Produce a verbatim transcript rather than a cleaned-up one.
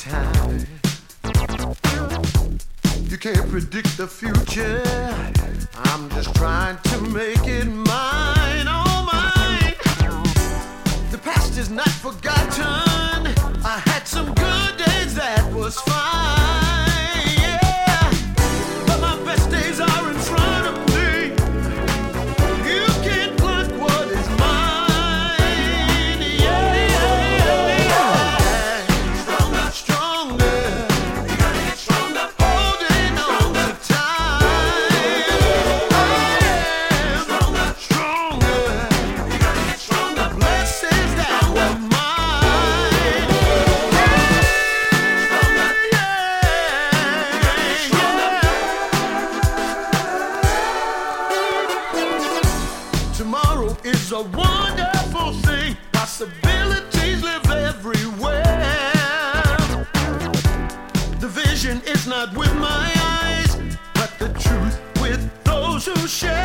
time. You can't predict the future. I'm just trying to make it mine, oh mine. The past is not forgotten. I had some good days, that was fine, yeah. But my best days are in front of me. You can't block what is mine, yeah, yeah, yeah. Stronger, stronger. You gotta get stronger. Holding on to time. Stronger, stronger. You gotta get stronger. The blessings that were mine. Tomorrow is a wonderful thing. Possibilities live everywhere. The vision is not with my eyes, but the truth with those who share.